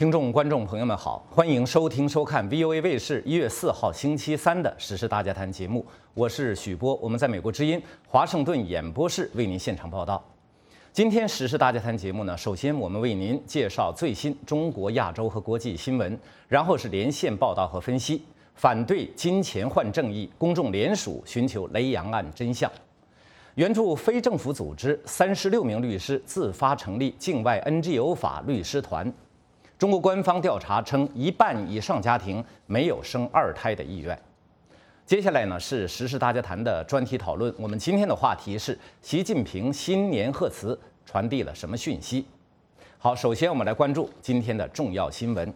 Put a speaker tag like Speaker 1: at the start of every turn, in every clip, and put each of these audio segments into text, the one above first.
Speaker 1: 听众、观众朋友们好，欢迎收听、收看 VOA 卫视1月4号星期三的《时事大家谈》节目，我是许波，我们在美国之音华盛顿演播室为您现场报道。今天《时事大家谈》节目呢，首先我们为您介绍最新中国、亚洲和国际新闻，然后是连线报道和分析，反对金钱换正义，公众联署寻求雷洋案真相。援助非政府组织36名律师自发成立境外 NGO 法律师团。中国官方调查称，一半以上家庭没有生二胎的意愿。接下来呢是时事大家谈的专题讨论。我们今天的话题是习近平新年贺词传递了什么讯息？好，首先我们来关注今天的重要新闻。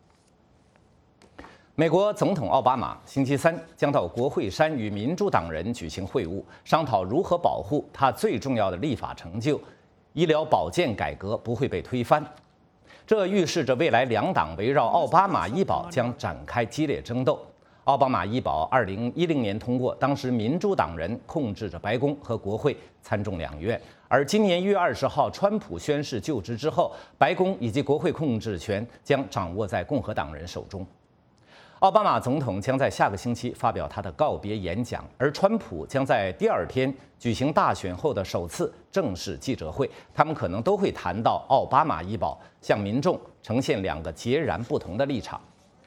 Speaker 1: 美国总统奥巴马星期三将到国会山与民主党人举行会晤，商讨如何保护他最重要的立法成就——医疗保健改革不会被推翻。这预示着未来两党围绕奥巴马医保将展开激烈争斗。奥巴马医保2010年通过，当时民主党人控制着白宫和国会参众两院，而今年1月20号，川普宣誓就职之后，白宫以及国会控制权将掌握在共和党人手中。奥巴马总统将在下个星期发表他的告别演讲，而川普将在第二天举行大选后的首次正式记者会，他们可能都会谈到奥巴马医保，向民众呈现两个截然不同的立场。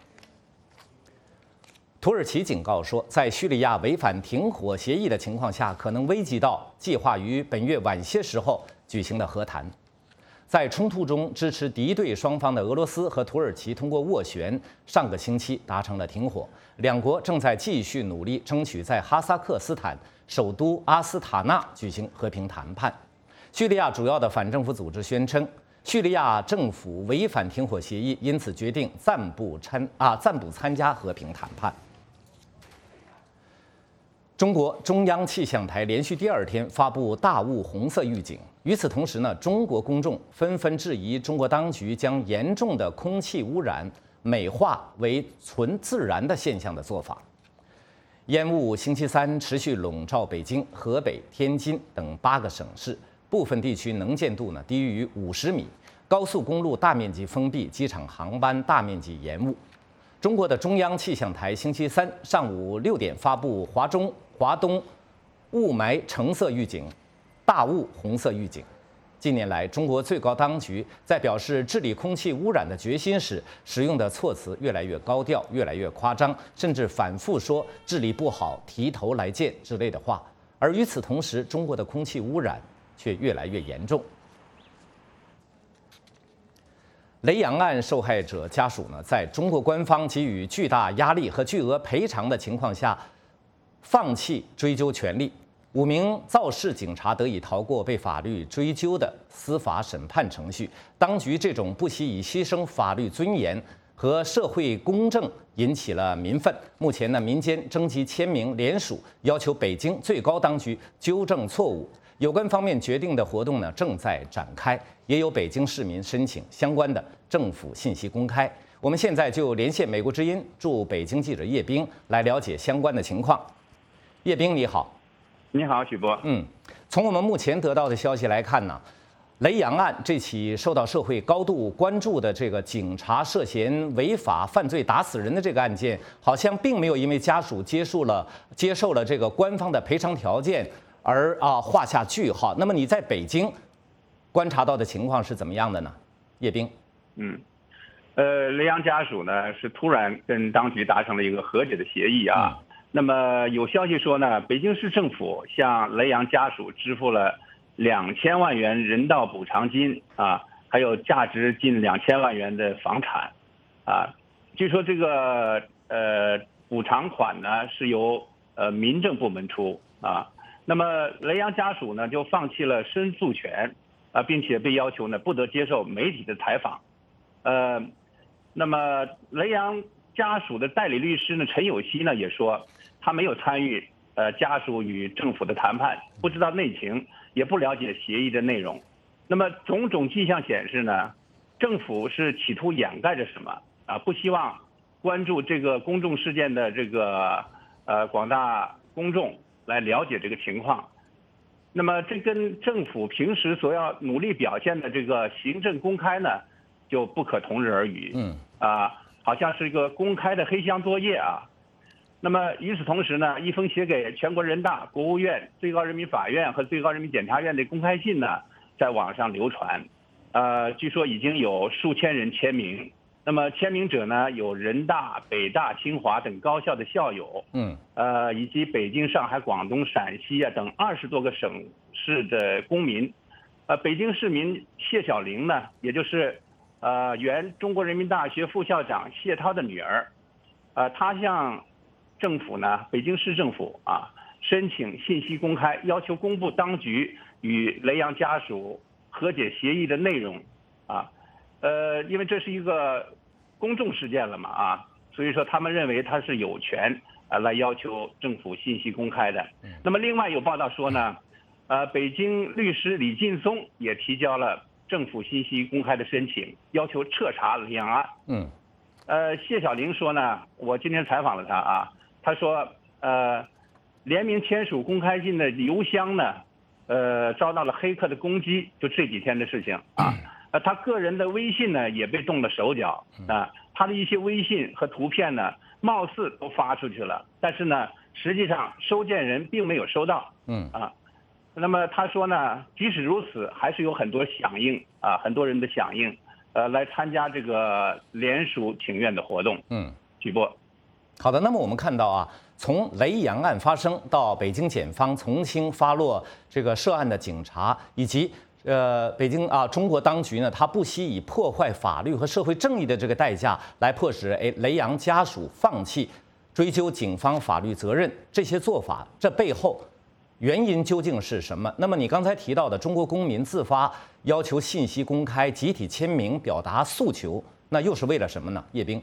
Speaker 1: 土耳其警告说，在叙利亚违反停火协议的情况下，可能危及到计划于本月晚些时候举行的和谈。在冲突中支持敌对双方的俄罗斯和土耳其通过斡旋，上个星期达成了停火。两国正在继续努力争取在哈萨克斯坦首都阿斯塔纳举行和平谈判。叙利亚主要的反政府组织宣称，叙利亚政府违反停火协议，因此决定暂不参加和平谈判。中国中央气象台连续第二天发布大雾红色预警。与此同时呢，中国公众纷纷质疑中国当局将严重的空气污染美化为纯自然的现象的做法。烟雾星期三持续笼罩北京、河北、天津等8个省市，部分地区能见度呢低于50米，高速公路大面积封闭，机场航班大面积延误。中国的中央气象台星期三上午6点发布华东雾霾橙色预警、大雾红色预警。近年来，中国最高当局在表示治理空气污染的决心时，使用的措辞越来越高调，越来越夸张，甚至反复说治理不好，提头来见之类的话。而与此同时，中国的空气污染却越来越严重。雷洋案受害者家属呢，在中国官方给予巨大压力和巨额赔偿的情况下，放弃追究权利。5名肇事警察得以逃过被法律追究的司法审判程序。当局这种不惜以牺牲法律尊严和社会公正引起了民愤。目前呢，民间征集签名联署，要求北京最高当局纠正错误。有关方面决定的活动呢正在展开，也有北京市民申请相关的政府信息公开。我们现在就连线美国之音驻北京记者叶冰来了解相关的情况。叶冰，你好。
Speaker 2: 你好，许波。
Speaker 1: 从我们目前得到的消息来看呢，雷洋案这起受到社会高度关注的这个警察涉嫌违法犯罪打死人的这个案件，好像并没有因为家属接受了这个官方的赔偿条件而画下句号。那么你在北京观察到的情况是怎么样的呢？叶冰。
Speaker 2: 雷洋家属呢是突然跟当局达成了一个和解的协议啊。那么有消息说呢，北京市政府向雷洋家属支付了2000万元人道补偿金啊，还有价值近2000万元的房产啊。据说这个补偿款呢是由民政部门出啊。那么雷洋家属呢就放弃了申诉权啊，并且被要求呢不得接受媒体的采访。那么雷洋家属的代理律师呢陈有希呢也说，他没有参与家属与政府的谈判，不知道内情，也不了解协议的内容。那么种种迹象显示呢，政府是企图掩盖着什么啊？不希望关注这个公众事件的这个广大公众来了解这个情况。那么这跟政府平时所要努力表现的这个行政公开呢， 就不可同日而语。好像是一个公开的黑箱作业啊。那么与此同时呢，一封写给全国人大、国务院、最高人民法院和最高人民检察院的公开信呢，在网上流传，据说已经有数千人签名。那么签名者呢，有人大、北大、清华等高校的校友，以及北京、上海、广东、陕西啊等20多个省市的公民。北京市民谢小玲呢，也就是原中国人民大学副校长谢涛的女儿，她向政府呢，北京市政府申请信息公开，要求公布当局与雷洋家属和解协议的内容因为这是一个公众事件了嘛所以说他们认为他是有权来要求政府信息公开的。那么另外有报道说呢，北京律师李劲松也提交了政府信息公开的申请，要求彻查雷洋案。谢小玲说呢，我今天采访了他他说联名签署公开信的邮箱呢，遭到了黑客的攻击，就这几天的事情他个人的微信呢也被动了手脚他的一些微信和图片呢，貌似都发出去了，但是呢，实际上收件人并没有收到。那么他说呢，即使如此，还是有很多响应很多人的响应，来参加这个联署请愿的活动。举报。
Speaker 1: 好的，那么我们看到从雷洋案发生到北京检方从轻发落这个涉案的警察，以及北京中国当局呢，他不惜以破坏法律和社会正义的这个代价来迫使雷洋家属放弃追究警方法律责任，这些做法这背后原因究竟是什么？那么你刚才提到的中国公民自发要求信息公开、集体签名表达诉求，那又是为了什么呢？叶冰。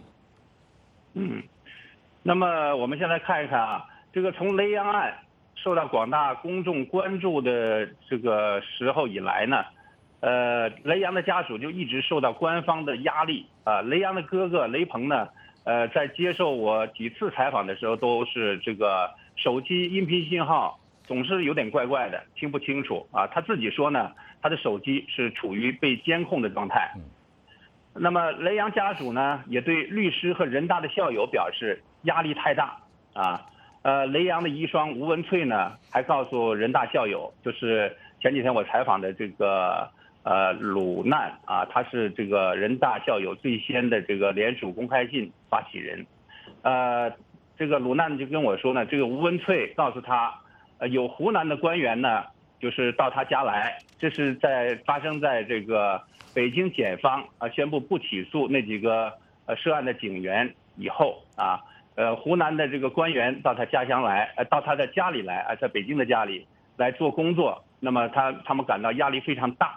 Speaker 2: 那么我们先来看一看这个从雷洋案受到广大公众关注的这个时候以来呢，雷洋的家属就一直受到官方的压力雷洋的哥哥雷鹏呢，在接受我几次采访的时候，都是这个手机音频信号总是有点怪怪的，听不清楚他自己说呢，他的手机是处于被监控的状态。那么雷洋家属呢，也对律师和人大的校友表示压力太大雷洋的遗孀吴文翠呢，还告诉人大校友，就是前几天我采访的这个鲁难他是这个人大校友最先的这个联署公开信发起人。这个鲁难就跟我说呢，这个吴文翠告诉他，有湖南的官员呢，就是到他家来，这是发生在这个北京检方宣布不起诉那几个涉案的警员以后湖南的这个官员到他家乡来，到他的家里来在北京的家里来做工作，那么他们感到压力非常大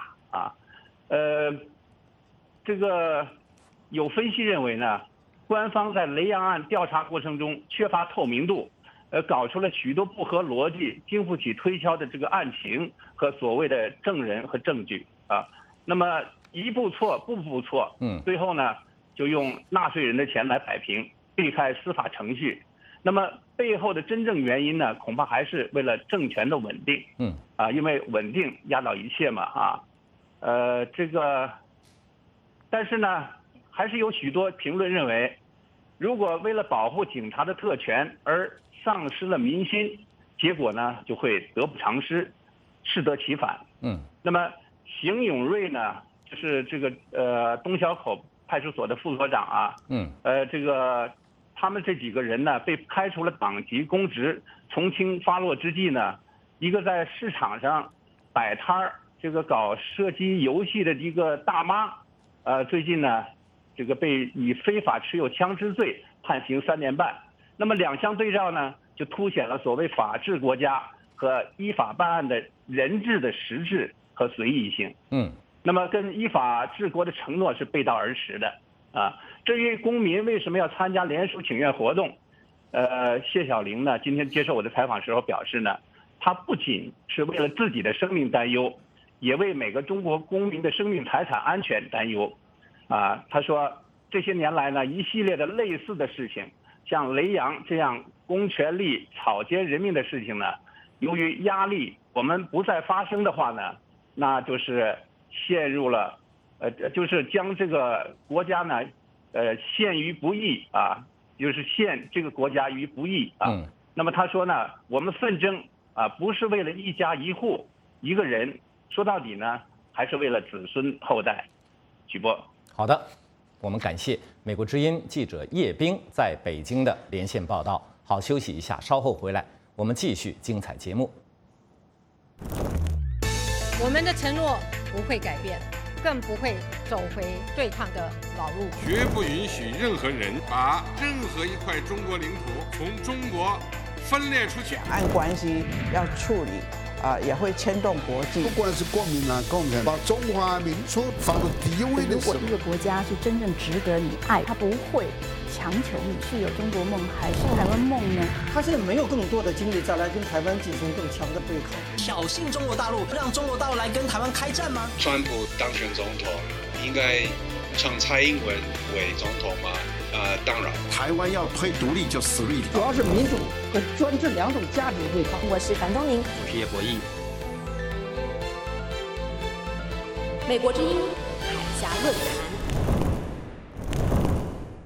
Speaker 2: 这个有分析认为呢，官方在雷洋案调查过程中缺乏透明度，搞出了许多不合逻辑、经不起推敲的这个案情和所谓的证人和证据那么一步错步步错，最后呢就用纳税人的钱来摆平，避开司法程序。那么背后的真正原因呢，恐怕还是为了政权的稳定。因为稳定压倒一切嘛但是呢，还是有许多评论认为，如果为了保护警察的特权而丧失了民心，结果呢就会得不偿失，适得其反。那么邢永瑞呢，就是这个东小口派出所的副所长这个他们这几个人呢，被开除了党籍公职，从轻发落之际呢，一个在市场上摆摊儿这个搞射击游戏的一个大妈最近呢，这个被以非法持有枪支罪判刑3年半。那么两相对照呢，就凸显了所谓法治国家和依法办案的人治的实质和随意性。那么跟依法治国的承诺是背道而驰的至于公民为什么要参加联署请愿活动，谢小玲呢，今天接受我的采访时候表示呢，他不仅是为了自己的生命担忧，也为每个中国公民的生命财产安全担忧他说这些年来呢，一系列的类似的事情，像雷洋这样公权力草菅人命的事情呢，由于压力我们不再发生的话呢，那就是陷入了就是将这个国家呢，陷于不义啊，就是陷这个国家于不义啊。那么他说呢，我们纷争啊，不是为了一家一户一个人，说到底呢，还是为了子孙后代。曲波，
Speaker 1: 好的，我们感谢美国之音记者叶冰在北京的连线报道。好，休息一下，稍后回来我们继续精彩节目。
Speaker 3: 我们的承诺不会改变，更不会走回对抗的老路。
Speaker 4: 绝不允许任何人把任何一块中国领土从中国分裂出去。
Speaker 5: 两岸关系要处理也会牵动国际。
Speaker 6: 不管是国民党、共产党，把中华民族放到第一位的时候，
Speaker 7: 如果一个国家是真正值得你爱，他不会强求你是有中国梦还是台湾梦呢？
Speaker 8: 他现在没有更多的精力再来跟台湾进行更强的对抗，
Speaker 9: 挑衅中国大陆，让中国大陆来跟台湾开战吗？
Speaker 10: 川普当选总统，应该让蔡英文为总统吗？当然，
Speaker 6: 台湾要推独立就死路一条。
Speaker 8: 主要是民主和专制两种价值对抗。
Speaker 7: 我是樊东宁，
Speaker 11: 我是叶博弈。
Speaker 7: 美国之音海峡论坛。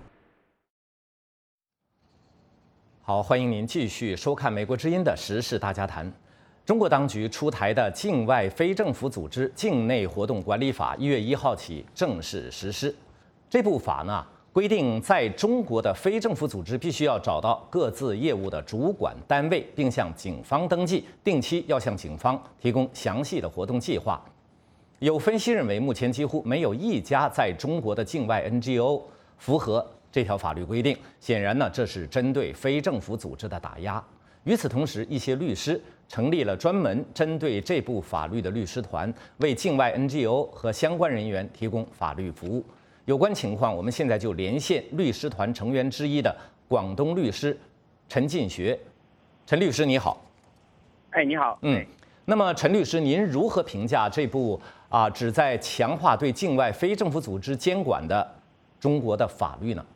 Speaker 1: 好，欢迎您继续收看美国之音的时事大家谈。中国当局出台的《境外非政府组织境内活动管理法》1月1号起正式实施。这部法呢，规定在中国的非政府组织必须要找到各自业务的主管单位，并向警方登记，定期要向警方提供详细的活动计划。有分析认为，目前几乎没有一家在中国的境外 NGO 符合这条法律规定。显然呢，这是针对非政府组织的打压。与此同时，一些律师成立了专门针对这部法律的律师团，为境外 NGO 和相关人员提供法律服务。有关情况，我们现在就连线律师团成员之一的广东律师陈进学。陈律师你好。
Speaker 2: 哎，你好。
Speaker 1: 那么陈律师，您如何评价这部旨在强化对境外非政府组织监管的中国的法律呢？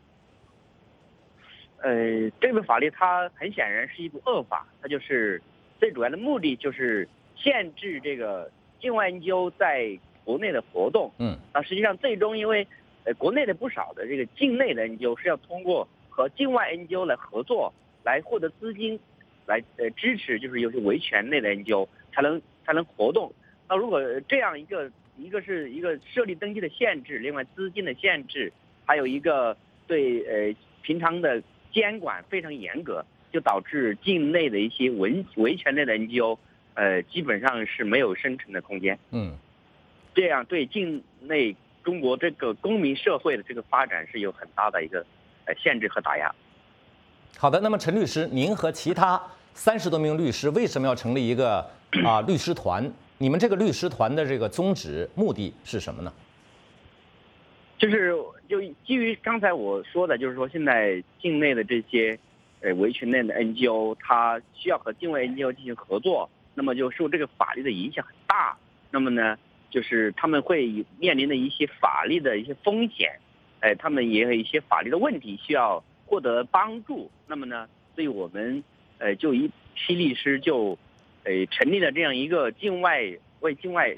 Speaker 12: 这部法律它很显然是一部恶法，它就是最主要的目的就是限制这个境外 NGO 在国内的活动。实际上最终因为国内的不少的这个境内的 NGO 是要通过和境外 NGO 来合作，来获得资金，来支持就是有些维权类的 NGO 才能活动。那如果这样一个是一个设立登记的限制，另外资金的限制，还有一个对平常的监管非常严格，就导致境内的一些维权类的 NGO 基本上是没有生存的空间。这样对境内中国这个公民社会的这个发展是有很大的一个限制和打压。
Speaker 1: 好的，那么陈律师，您和其他30多名律师为什么要成立一个律师团？你们这个律师团的这个宗旨目的是什么呢？
Speaker 12: 就基于刚才我说的，就是说现在境内的这些维权类的 NGO， 它需要和境外 NGO 进行合作，那么就受这个法律的影响很大。那么呢，就是他们会面临的一些法律的一些风险，他们也有一些法律的问题需要获得帮助。那么呢，所以我们就一批律师就成立了这样一个为境外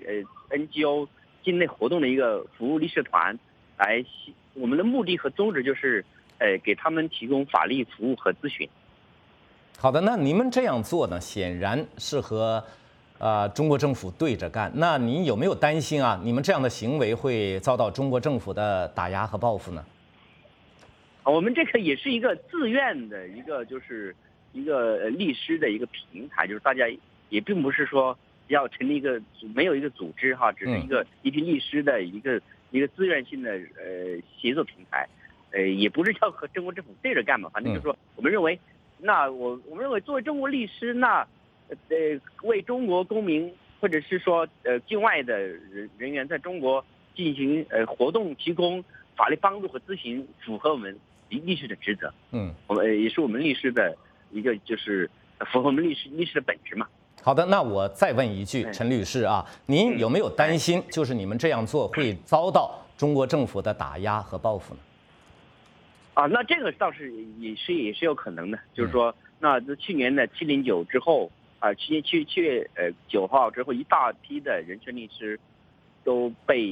Speaker 12: NGO 境内活动的一个服务律师团，我们的目的和宗旨就是给他们提供法律服务和咨询。
Speaker 1: 好的，那你们这样做呢，显然是和中国政府对着干。那您有没有担心你们这样的行为会遭到中国政府的打压和报复呢？
Speaker 12: 我们这个也是一个自愿的就是一个律师的一个平台，就是大家也并不是说要成立没有一个组织只是一批律师的一个自愿性的协作平台，也不是要和中国政府对着干嘛，反正就是说我们认为，我们认为作为中国律师，为中国公民或者是说境外的人员在中国进行活动提供法律帮助和咨询，符合我们律师的职责。我们也是我们律师的一个就是符合我们律师的本质嘛。
Speaker 1: 好的，那我再问一句，陈律师您有没有担心，就是你们这样做会遭到中国政府的打压和报复呢？
Speaker 12: 那这个倒是也是有可能的，就是说，那去年的709之后去年7月9号之后，一大批的人权律师都被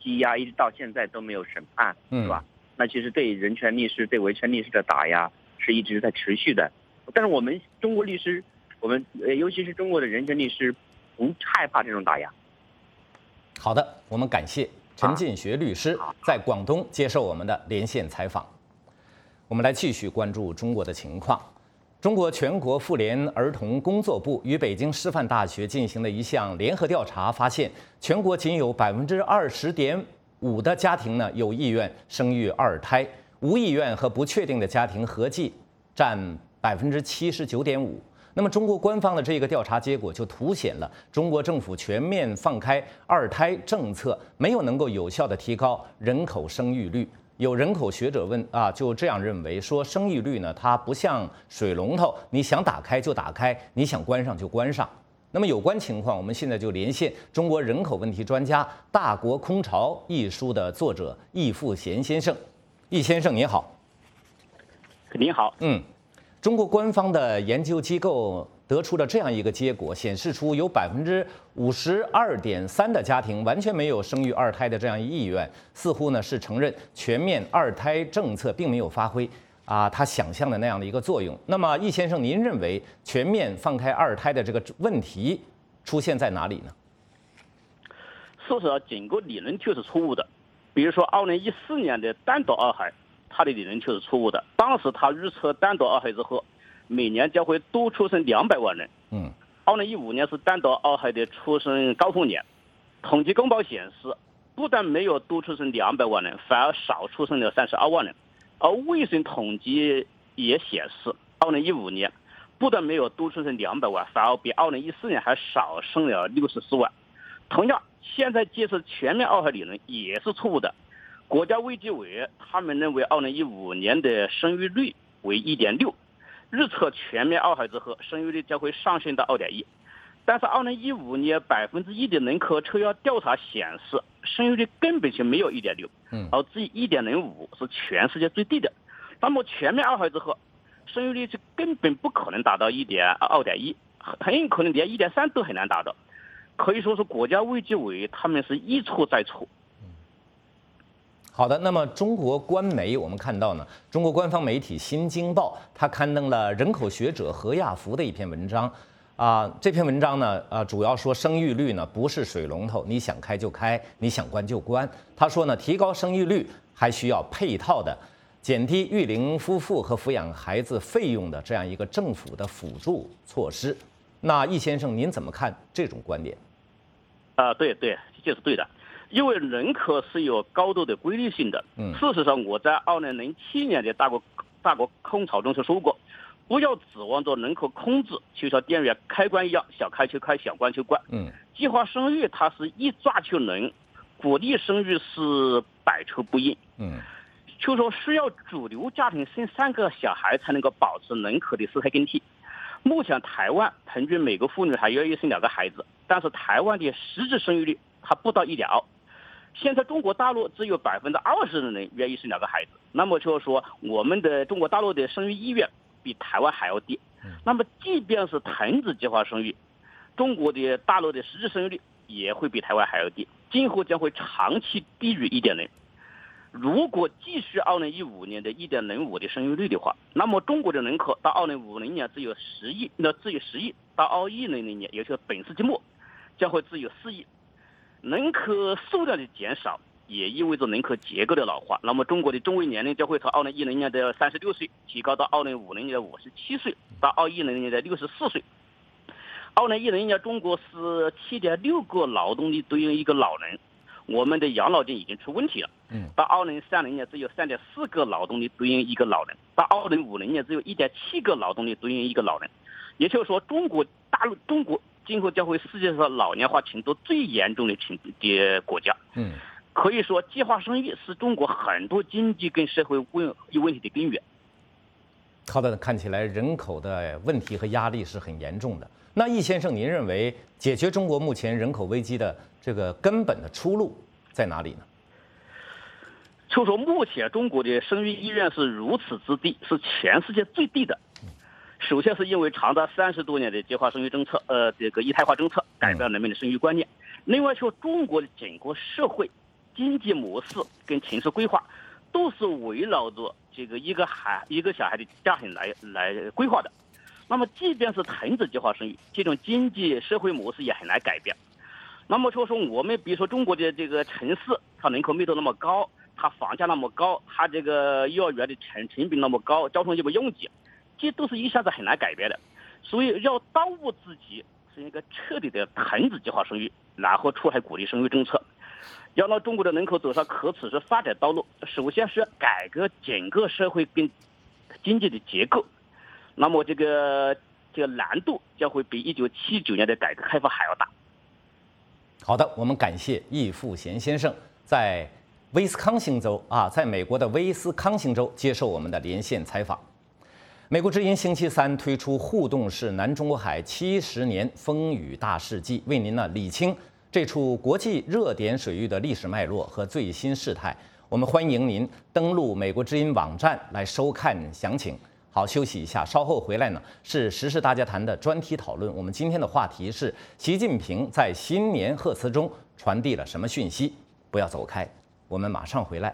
Speaker 12: 羁押，一直到现在都没有审判，是吧？那其实对人权律师、对维权律师的打压是一直在持续的。但是我们中国律师，尤其是中国的人权律师，不害怕这种打压。
Speaker 1: 好的，我们感谢陈进学律师在广东接受我们的连线采访。我们来继续关注中国的情况。中国全国妇联儿童工作部与北京师范大学进行的一项联合调查发现，全国仅有20.5%的家庭呢有意愿生育二胎，无意愿和不确定的家庭合计占79.5%。那么，中国官方的这个调查结果就凸显了中国政府全面放开二胎政策没有能够有效地提高人口生育率。有人口学者就这样认为，说生育率呢，它不像水龙头，你想打开就打开，你想关上就关上。那么有关情况，我们现在就连线中国人口问题专家《大国空巢》一书的作者易富贤先生。易先生您好。
Speaker 12: 您好。
Speaker 1: 中国官方的研究机构得出了这样一个结果，显示出有52.3%的家庭完全没有生育二胎的这样一意愿，似乎呢是承认全面二胎政策并没有发挥他想象的那样的一个作用。那么易先生，您认为全面放开二胎的这个问题出现在哪里呢？
Speaker 11: 事实上，整个理论就是错误的。比如说2014年的单独二孩，他的理论就是错误的。当时他预测单独二孩之后，每年将会多出生200万人。2015年是单独二孩的出生高峰年，统计公报显示，不但没有多出生200万人，反而少出生了32万人。而卫生统计也显示，2015年不但没有多出生200万，反而比2014年还少生了64万。同样，现在接受全面二孩理论也是错误的。国家卫计委他们认为2015年的生育率为1.6，预测全面二孩之后生育率将会上升到2.1。但是2015年1%的人口抽样调查显示，生育率根本就没有1.6，而只有1.05是全世界最低的。那么全面二孩之后，生育率就根本不可能达到2.1，很有可能连1.3都很难达到。可以说是国家卫计委他们是一错再错。
Speaker 1: 好的，那么中国官媒我们看到呢，中国官方媒体《新京报》它刊登了人口学者何亚福的一篇文章，这篇文章呢，主要说生育率呢不是水龙头，你想开就开，你想关就关。他说呢，提高生育率还需要配套的减低育龄夫妇和抚养孩子费用的这样一个政府的辅助措施。那易先生，您怎么看这种观点？
Speaker 11: 对，这是对的。因为人口是有高度的规律性的。事实上，我在2007年的大国空巢中就说过，不要指望着人口控制就像电源开关一样，想开就开，想关就关。计划生育它是一抓就能，鼓励生育是百出不应。就说需要主流家庭生3个小孩才能够保持人口的生态更替。目前台湾平均每个妇女还愿意生2个孩子，但是台湾的实质生育率它不到1.2。现在中国大陆只有20%的人愿意生2个孩子，那么就是说我们的中国大陆的生育意愿比台湾还要低。那么即便是停止计划生育，中国的大陆的实质生育率也会比台湾还要低，今后将会长期低于1.0。如果继续2015年的1.05的生育率的话，那么中国的人口到2050年只有10亿，到2010年，也就是本世纪末将会只有4亿。人口数量的减少也意味着人口结构的老化，那么中国的中位年龄将会从2010年的36岁提高到2050年的57岁，到2010年的64岁。2010年中国是7.6个劳动力对应1个老人，我们的养老金已经出问题了。到2030年只有3.4个劳动力对应1个老人，到2050年只有1.7个劳动力对应1个老人。也就是说，中国今后将会世界上老年化程度最严重的国家。可以说计划生育是中国很多经济跟社会问题的根源。
Speaker 1: 好的，看起来人口的问题和压力是很严重的。那易先生，您认为解决中国目前人口危机的这个根本的出路在哪里呢？
Speaker 11: 就说目前中国的生育意愿是如此之低，是全世界最低的。首先是因为长达30多年的计划生育政策，这个一胎化政策改变了人们的生育观念。另外说，中国的整个社会经济模式跟城市规划，都是围绕着这个一个小孩的家庭来规划的。那么，即便是停止计划生育，这种经济社会模式也很难改变。那么说我们比如说中国的这个城市，它人口密度那么高，它房价那么高，它这个幼儿园的成本那么高，交通这么拥挤，这都是一下子很难改变的。所以要当务之急是一个彻底的停止计划生育，然后出台鼓励生育政策，要让中国的人口走上可持续发展道路。首先是要改革整个社会跟经济的结构，那么这个难度将会比1979年的改革开放还要大。
Speaker 1: 好的，我们感谢易富贤先生在威斯康星州在美国的威斯康星州接受我们的连线采访。美国之音星期三推出互动式南中国海70年风雨大事记，为您理清这处国际热点水域的历史脉络和最新事态。我们欢迎您登录美国之音网站来收看详情。好，休息一下，稍后回来呢是时事大家谈的专题讨论。我们今天的话题是习近平在新年贺词中传递了什么讯息？不要走开，我们马上回来。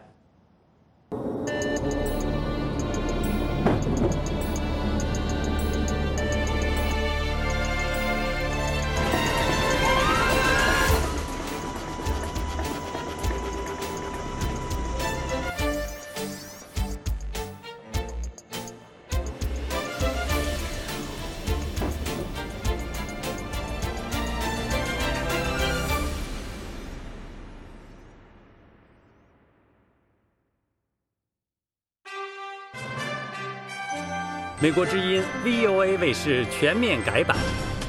Speaker 13: 美国之音 VOA 卫视全面改版，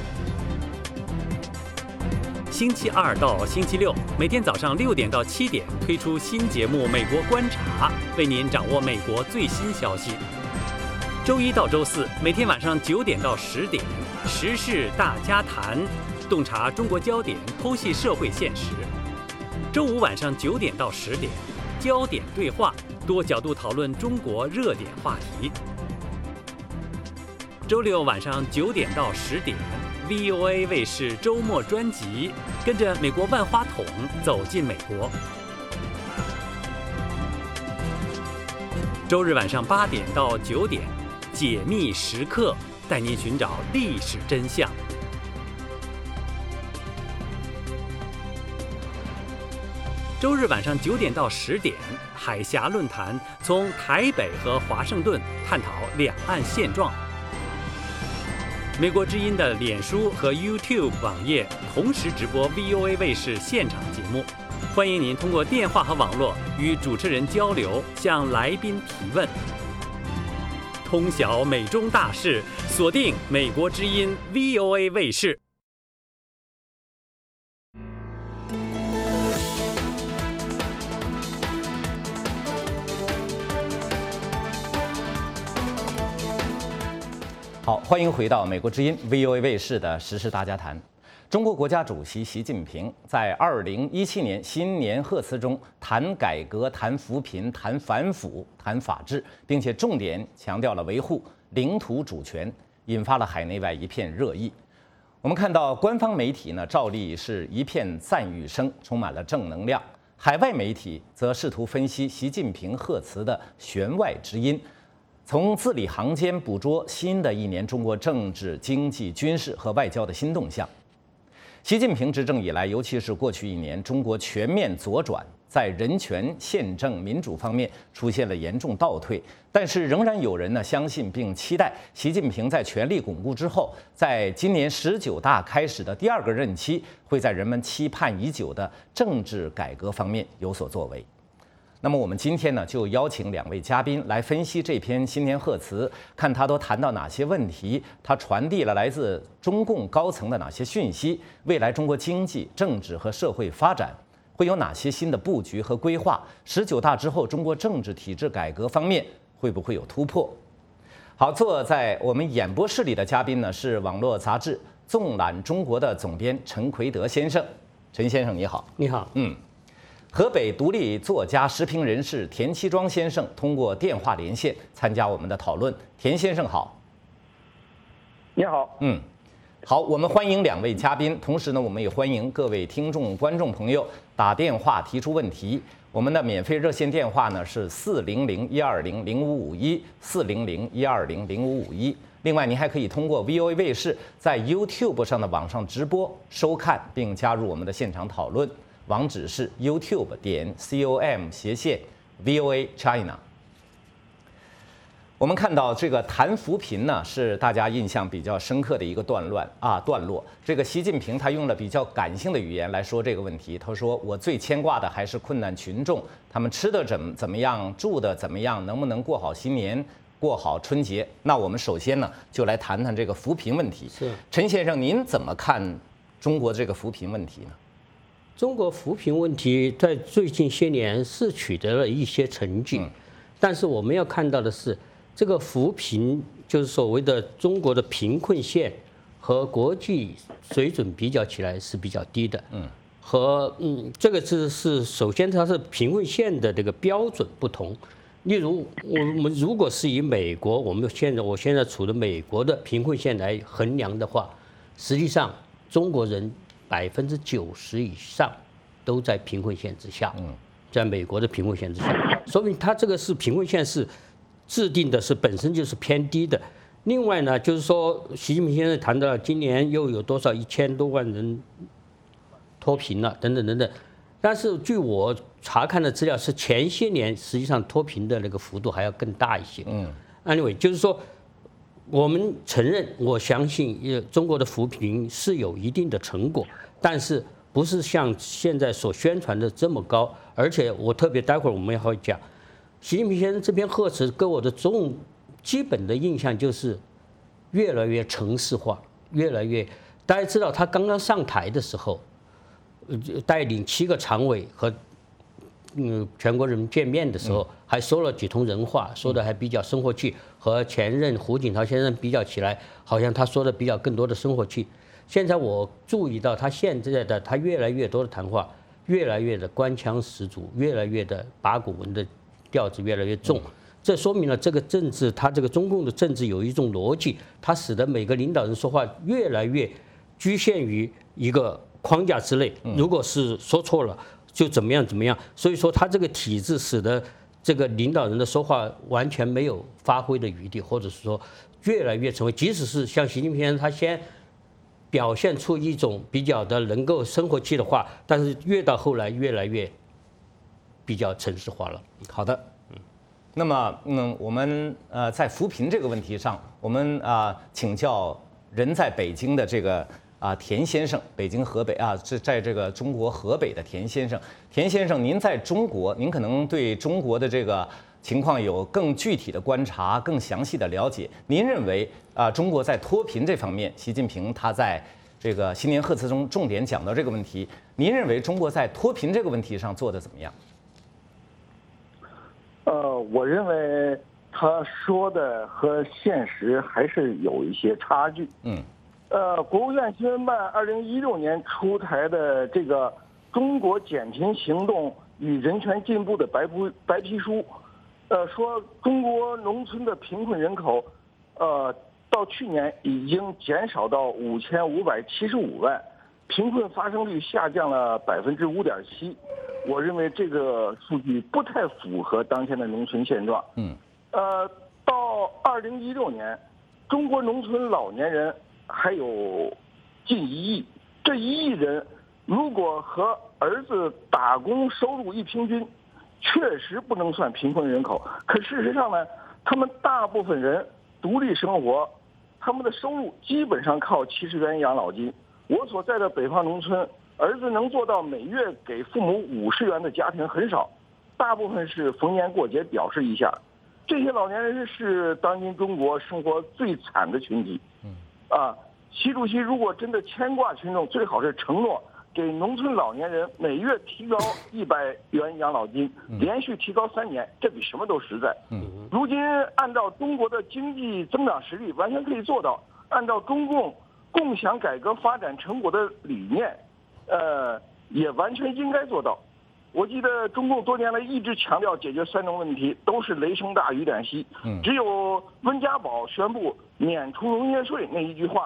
Speaker 13: 星期2到星期6每天早上6点到7点推出新节目《美国观察》，为您掌握美国最新消息。周1到周4每天晚上9点到10点，时事大家谈，洞察中国焦点，剖析社会现实。周5晚上9点到10点，焦点对话，多角度讨论中国热点话题。周6晚上9点到10点 ，VOA 卫视周末专辑，跟着美国万花筒走进美国。周日晚上8点到9点，解密时刻，带您寻找历史真相。周日晚上9点到10点，海峡论坛，从台北和华盛顿探讨两岸现状。美国之音的脸书和 YouTube 网页同时直播 VOA 卫视现场节目，欢迎您通过电话和网络与主持人交流，向来宾提问。通晓美中大事，锁定美国之音 VOA 卫视。
Speaker 1: 好，欢迎回到美国之音 VOA 卫视的时事大家谈。中国国家主席习近平在2017年新年贺词中谈改革、谈扶贫、谈反腐、谈法治，并且重点强调了维护领土主权，引发了海内外一片热议。我们看到官方媒体呢，照例是一片赞誉声，充满了正能量；海外媒体则试图分析习近平贺词的弦外之音。从字里行间捕捉新的一年中国政治、经济、军事和外交的新动向。习近平执政以来，尤其是过去1年，中国全面左转，在人权、宪政、民主方面出现了严重倒退。但是仍然有人相信并期待习近平在权力巩固之后，在今年19大开始的第2个任期，会在人们期盼已久的政治改革方面有所作为。那么我们今天呢，就邀请2位嘉宾来分析这篇新年贺词，看他都谈到哪些问题，他传递了来自中共高层的哪些讯息，未来中国经济、政治和社会发展会有哪些新的布局和规划？19大之后，中国政治体制改革方面会不会有突破？好，坐在我们演播室里的嘉宾呢，是网络杂志《纵览中国》的总编陈奎德先生。陈先生你好。
Speaker 14: 你好。
Speaker 1: 河北独立作家、时评人士田七庄先生通过电话连线参加我们的讨论。田先生好。
Speaker 15: 你好。
Speaker 1: 好，我们欢迎2位嘉宾，同时呢，我们也欢迎各位听众、观众朋友打电话提出问题。我们的免费热线电话呢是400-120-0551，400-120-0551。另外，您还可以通过 VOA 卫视在 YouTube 上的网上直播收看，并加入我们的现场讨论。网址是 youtube.com/VOA China。我们看到这个谈扶贫呢，是大家印象比较深刻的一个段落。这个习近平他用了比较感性的语言来说这个问题。他说：“我最牵挂的还是困难群众，他们吃的怎么样，住的怎么样，能不能过好新年，过好春节？”那我们首先呢，就来谈谈这个扶贫问题。
Speaker 14: 是
Speaker 1: 陈先生，您怎么看中国这个扶贫问题呢？
Speaker 14: 中国扶贫问题在最近些年是取得了一些成绩，但是我们要看到的是。这个扶贫就是所谓的中国的贫困线，和国际水准比较起来是比较低的。这个是首先它是贫困线的这个标准不同。例如我们如果是以美国，我现在处的美国的贫困线来衡量的话，实际上中国人90%以上都在贫困线之下。在美国的贫困线之下，说明它这个是贫困线是。制定的是本身就是偏低的。另外呢，就是说，习近平先生谈到了今年又有多少1000多万人脱贫了，等等等等。但是据我查看的资料是，前些年实际上脱贫的那个幅度还要更大一些。anyway， 就是说，我们承认，我相信中国的扶贫是有一定的成果，但是不是像现在所宣传的这么高。而且我特别待会儿我们也会讲。习近平先生这篇贺词给我的基本的印象就是越来越城市化，越来越。大家知道他刚刚上台的时候，带领7个常委和全国人民见面的时候，还说了几通人话，说的还比较生活气，和前任胡锦涛先生比较起来，好像他说的比较更多的生活气。现在我注意到他现在的他越来越多的谈话，越来越的官腔十足，越来越的八股文的。调子越来越重，这说明了这个政治，它这个中共的政治有一种逻辑，它使得每个领导人说话越来越局限于一个框架之内。如果是说错了，就怎么样怎么样。所以说，它这个体制使得这个领导人的说话完全没有发挥的余地，或者是说越来越成为，即使是像习近平他先表现出一种比较的能够生活气的话，但是越到后来越来越。比较城市化了。
Speaker 1: 好的，那么我们在扶贫这个问题上，我们请教人在北京的这个田先生，北京河北在这个中国河北的田先生。田先生，您在中国，您可能对中国的这个情况有更具体的观察、更详细的了解。您认为中国在脱贫这方面，习近平他在这个新年贺词中重点讲到这个问题，您认为中国在脱贫这个问题上做得怎么样？
Speaker 15: 我认为他说的和现实还是有一些差距。国务院新闻办2016年出台的这个《中国减贫行动与人权进步的白皮书》，说中国农村的贫困人口，到去年已经减少到5575万，贫困发生率下降了5.7%。我认为这个数据不太符合当前的农村现状。到2016年，中国农村老年人还有近1亿，这1亿人如果和儿子打工收入一平均，确实不能算贫困人口。可事实上呢，他们大部分人独立生活，他们的收入基本上靠70元养老金。我所在的北方农村，儿子能做到每月给父母50元的家庭很少，大部分是逢年过节表示一下。这些老年人是当今中国生活最惨的群体。习主席如果真的牵挂群众，最好是承诺给农村老年人每月提高100元养老金，连续提高3年，这比什么都实在。如今按照中国的经济增长实力，完全可以做到。按照中共共享改革发展成果的理念，也完全应该做到。我记得中共多年来一直强调解决3种问题，都是雷声大雨点稀。只有温家宝宣布免除农业税那一句话，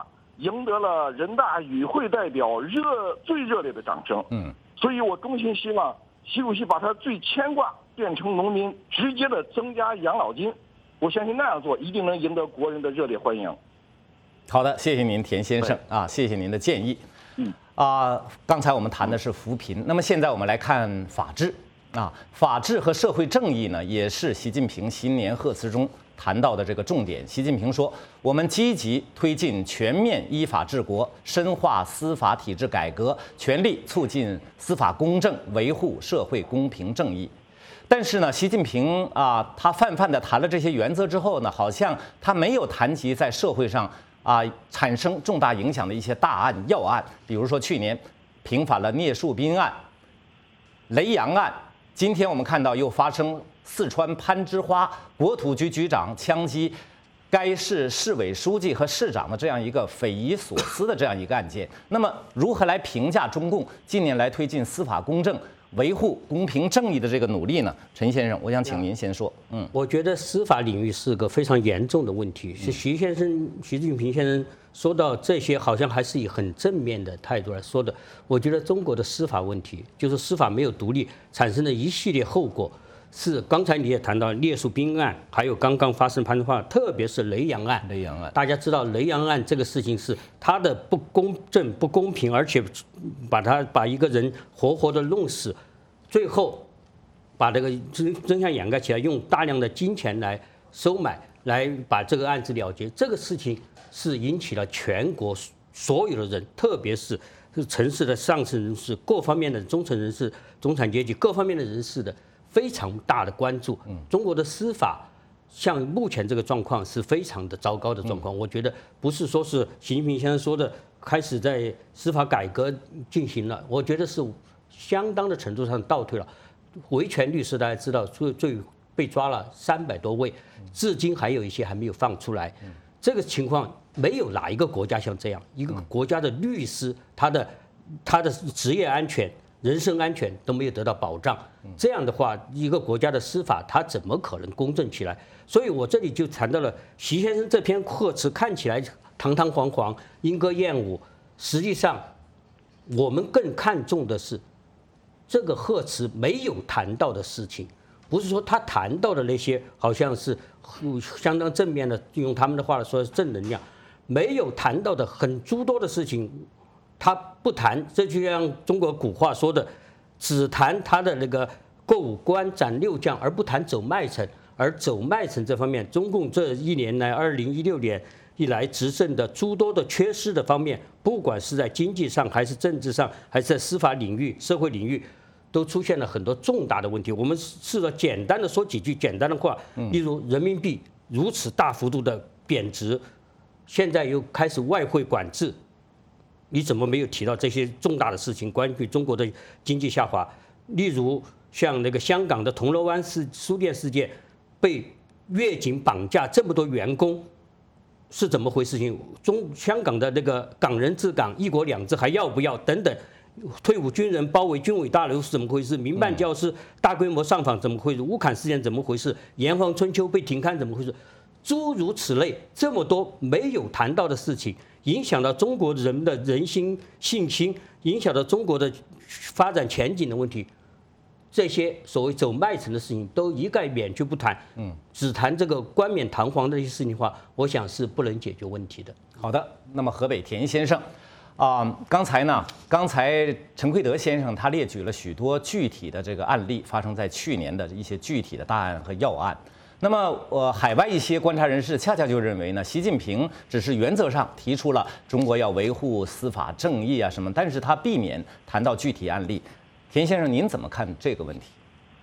Speaker 15: 赢得了人大与会代表最热烈的掌声。所以我衷心希望习主席把他最牵挂变成农民直接的增加养老金，我相信那样做一定能赢得国人的热烈欢迎。
Speaker 1: 好的，谢谢您，田先生啊，谢谢您的建议。刚才我们谈的是扶贫，那么现在我们来看法治啊，法治和社会正义呢，也是习近平新年贺词中谈到的这个重点。习近平说，我们积极推进全面依法治国，深化司法体制改革，全力促进司法公正，维护社会公平正义。但是呢，习近平他泛泛地谈了这些原则之后呢，好像他没有谈及在社会上产生重大影响的一些大案要案，比如说去年平反了聂树斌案、雷洋案，今天我们看到又发生四川攀枝花国土局局长枪击该市市委书记和市长的这样一个匪夷所思的这样一个案件。那么，如何来评价中共近年来推进司法公正、维护公平正义的这个努力呢？陈先生，我想请您先说。
Speaker 14: 我觉得司法领域是个非常严重的问题。是习近平先生说到这些，好像还是以很正面的态度来说的。我觉得中国的司法问题，就是司法没有独立，产生的一系列后果。是刚才你也谈到聂树斌案，还有刚刚发生攀枝花，特别是雷洋案。大家知道雷洋案这个事情是他的不公正、不公平，而且把一个人活活的弄死，最后把这个真相掩盖起来，用大量的金钱来收买，来把这个案子了结。这个事情是引起了全国所有的人，特别是城市的上层人士、各方面的中层人士、中产阶级各方面的人士的非常大的关注。中国的司法像目前这个状况是非常的糟糕的状况。我觉得不是说是习近平先生说的开始在司法改革进行了，我觉得是相当的程度上倒退了。维权律师大家知道，最被抓了300多位，至今还有一些还没有放出来。这个情况没有哪一个国家像这样，一个国家的律师他的职业安全、人身安全都没有得到保障，这样的话，一个国家的司法它怎么可能公正起来？所以我这里就谈到了习先生这篇贺词看起来堂堂皇皇、莺歌燕舞，实际上我们更看重的是这个贺词没有谈到的事情，不是说他谈到的那些好像是相当正面的，用他们的话来说是正能量，没有谈到的很诸多的事情。他不谈，这就像中国古话说的，只谈他的那个过五关斩六将，而不谈走麦城。而走麦城这方面，中共这一年来，2016年以来执政的诸多的缺失的方面，不管是在经济上，还是政治上，还是在司法领域、社会领域，都出现了很多重大的问题。我们试着简单的说几句简单的话，例如人民币如此大幅度的贬值，现在又开始外汇管制。你怎么没有提到这些重大的事情？关于中国的经济下滑，例如像那个香港的铜锣湾书店事件，被越境绑架这么多员工，是怎么回事情？香港的那个港人治港、一国两制还要不要等等？退伍军人包围军委大楼是怎么回事？民办教师大规模上访怎么回事？乌坎事件怎么回事？炎黄春秋被停刊怎么回事？诸如此类，这么多没有谈到的事情，影响到中国人的人心信心，影响到中国的发展前景的问题，这些所谓走麦城的事情都一概免去不谈，只谈这个冠冕堂皇的一些事情的话，我想是不能解决问题的。
Speaker 1: 好的，那么河北田先生，刚才陈奎德先生他列举了许多具体的这个案例，发生在去年的一些具体的大案和要案。那么，海外一些观察人士恰恰就认为呢，习近平只是原则上提出了中国要维护司法正义啊什么，但是他避免谈到具体案例。田先生，您怎么看这个问题？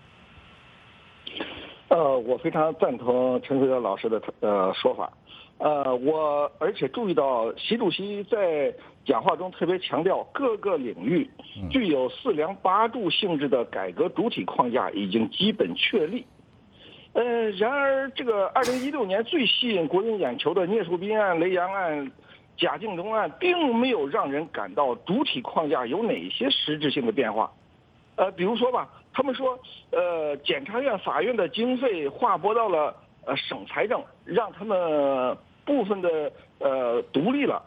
Speaker 15: 我非常赞同陈奎德老师的说法。我而且注意到习主席在讲话中特别强调，各个领域具有四梁八柱性质的改革主体框架已经基本确立。然而，这个2016年最吸引国人眼球的聂树斌案、雷洋案、贾敬东案，并没有让人感到主体框架有哪些实质性的变化。比如说吧，他们说，检察院、法院的经费划拨到了省财政，让他们部分的独立了。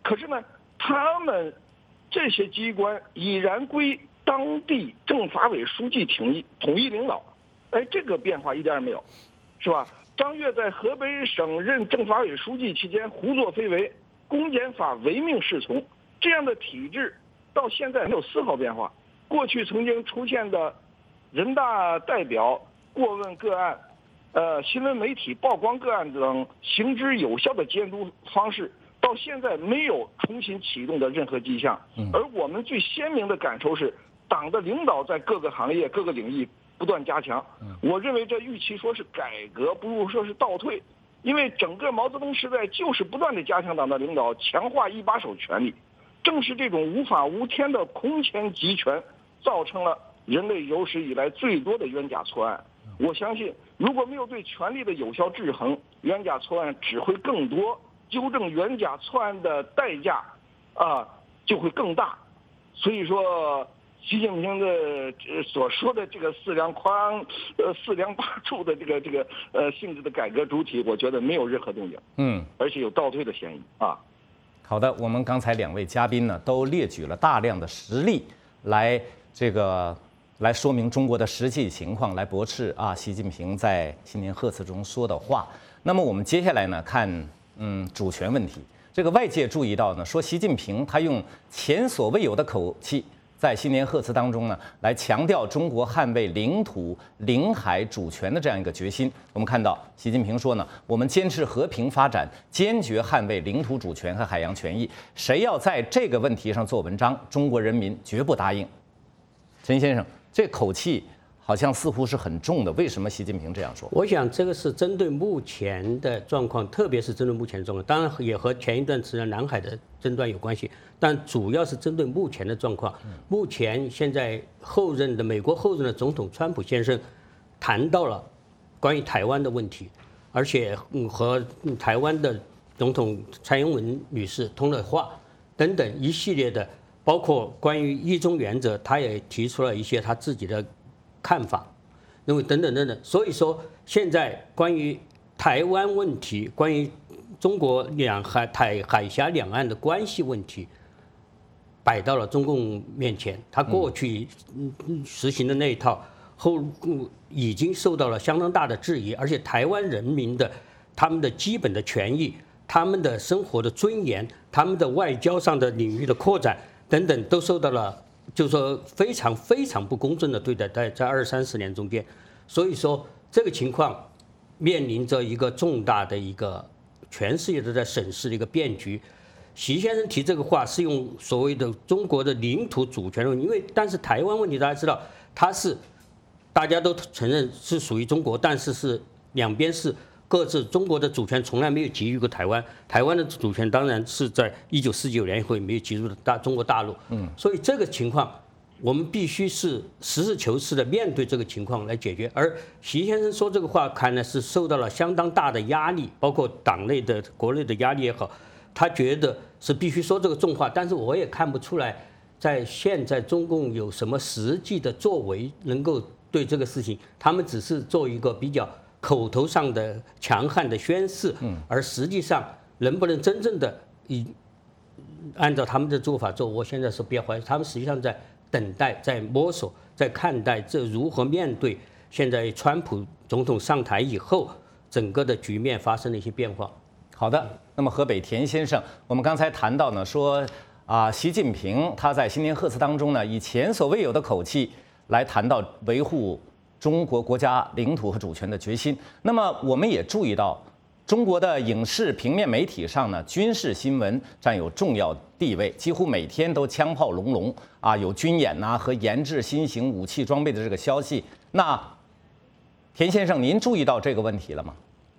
Speaker 15: 可是呢，他们这些机关已然归当地政法委书记统一领导，哎，这个变化一点也没有，是吧？张越在河北省任政法委书记期间胡作非为，公检法唯命是从，这样的体制到现在没有丝毫变化。过去曾经出现的人大代表过问个案，新闻媒体曝光个案等行之有效的监督方式，到现在没有重新启动的任何迹象。而我们最鲜明的感受是，党的领导在各个行业、各个领域不断加强。我认为这与其说是改革，不如说是倒退，因为整个毛泽东时代就是不断的加强党的领导，强化一把手权力。正是这种无法无天的空前集权，造成了人类有史以来最多的冤假错案。我相信，如果没有对权力的有效制衡，冤假错案只会更多，纠正冤假错案的代价就会更大。所以说，习近平的所说的这个四梁八柱的这个性质的改革主体，我觉得没有任何动静，而且有倒退的嫌疑啊。
Speaker 1: 好的，我们刚才2位嘉宾呢都列举了大量的实例来说明中国的实际情况，来驳斥习近平在新年贺词中说的话。那么我们接下来呢看主权问题。这个外界注意到呢，说习近平他用前所未有的口气，在新年贺词当中呢，来强调中国捍卫领土、领海主权的这样一个决心。我们看到习近平说呢，我们坚持和平发展，坚决捍卫领土主权和海洋权益。谁要在这个问题上做文章，中国人民绝不答应。陈先生，这口气好像似乎是很重的，为什么习近平这样说？
Speaker 14: 我想这个是针对目前的状况，特别是针对目前的状况，当然也和前一段时间南海的争端有关系，但主要是针对目前的状况。目前现在美国后任的总统川普先生谈到了关于台湾的问题，而且和台湾的总统蔡英文女士通了话，等等一系列的，包括关于一中原则，他也提出了一些他自己的看法，因为等等，所以说现在关于台湾问题，关于中国海峡两岸的关系问题，摆到了中共面前。他过去实行的那一套已经受到了相当大的质疑，而且台湾人民他们的基本的权益、他们的生活的尊严、他们的外交上的领域的扩展等等，都受到了就是说非常非常不公正的对待，在20-30年中间。所以说这个情况面临着一个重大的一个全世界都在审视的一个变局。习先生提这个话是用所谓的中国的领土主权问题，但是台湾问题大家知道，它是大家都承认是属于中国，但是两边是各自，中国的主权从来没有给予过台湾，台湾的主权当然是在1949年以后也没有给予中国大陆。所以这个情况我们必须是实事求是的面对这个情况来解决。而习先生说这个话，看来是受到了相当大的压力，包括党内的、国内的压力也好，他觉得是必须说这个重话。但是我也看不出来，在现在中共有什么实际的作为能够对这个事情，他们只是做一个比较口头上的强悍的宣誓，而实际上能不能真正的按照他们的做法做，我现在是比较怀疑。他们实际上在等待，在摸索，在看待这如何面对现在川普总统上台以后整个的局面发生的一些变化。
Speaker 1: 好的，那么河北田先生，我们刚才谈到呢，说习近平他在新年贺词当中呢，以前所未有的口气来谈到维护中国国家领土和主权的决心。那么我们也注意到，中国的影视平面媒体上呢，军事新闻占有重要地位，几乎每天都枪炮隆隆有军演和研制新型武器装备的这个消息。那田先生，您注意到这个问题了吗？